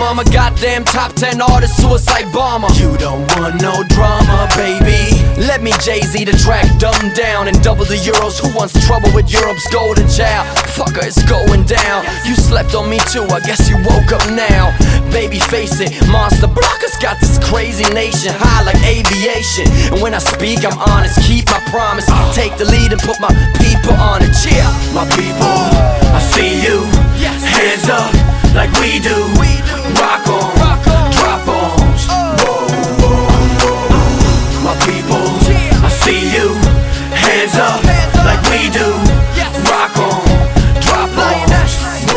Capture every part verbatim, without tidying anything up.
I'm a goddamn top ten artist, suicide bomber. You don't want no drama, baby. Let me Jay-Z the track dumb down and double the euros. Who wants trouble with Europe's golden child? Fucker, it's going down. You slept on me too, I guess you woke up now. Baby, face it, Monster Blockers got this crazy nation high like aviation. And when I speak, I'm honest, keep my promise. Take the lead and put my people on it. Yeah, my people, I see you. Hands up like we do. Rock on, drop bombs. My people, I see you. Hands up like we do. Rock on, drop bombs.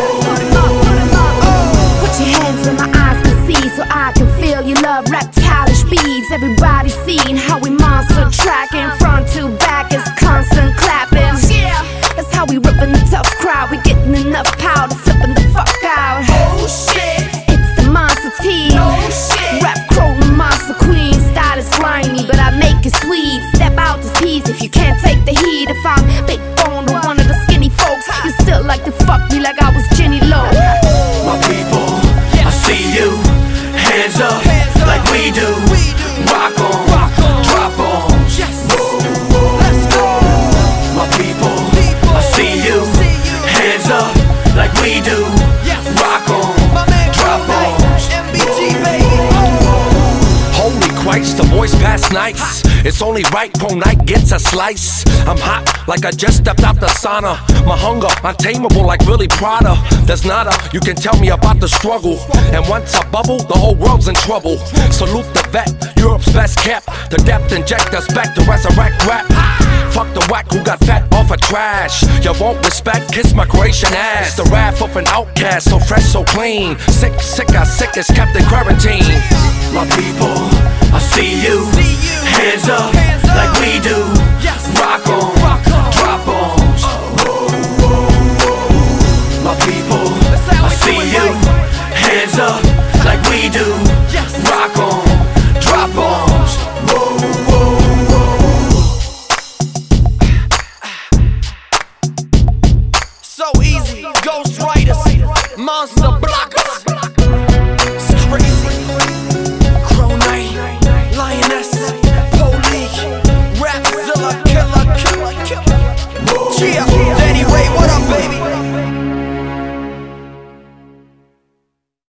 Put your hands where my eyes can see, so I can feel your love. Reptile speeds, everybody seen how we monster tracking. Front to back is constant clapping. That's how we ripping the tough crowd. We getting enough power to flipping the fuck out. Oh shit, it's the monster team. Oh shit, Rap crow, monster queen. Style is grimy, but I make it sweet. Step out this piece if you can't take the heat. If I'm big boned or one of the skinny folks, you still like to fuck me like I was Jenny Low. My people, I see you. Hands up like we do. Rock on, drop bombs. Let's go. My people, I see you. Hands up like we do. Rock on, drop bombs. Holy Christ, the boys pass nice. It's only right pro night gets a slice. I'm hot like I just stepped out the sauna. My hunger untamable like Billy Prada. There's nada, you can tell me about the struggle. And once I bubble, the whole world's in trouble. Salute the vet, Europe's best kept. The depth inject us back to resurrect rap. Fuck the whack who got fat off of trash. You won't respect, kiss my Croatian ass. The wrath of an outcast, so fresh, so clean. Sick, sick, I sick is kept in quarantine. My people, I see you. Hands up like we do. Rock on, drop bombs. My people, I see you. Hands up like we do. Rock on, drop bombs. So easy, Ghost Riders, Monster Blockers. It's crazy. Crow Knight, Lioness, Police, Rapzilla, Killer, Killer, Killer. Yeah, Danny Ray, what up, baby?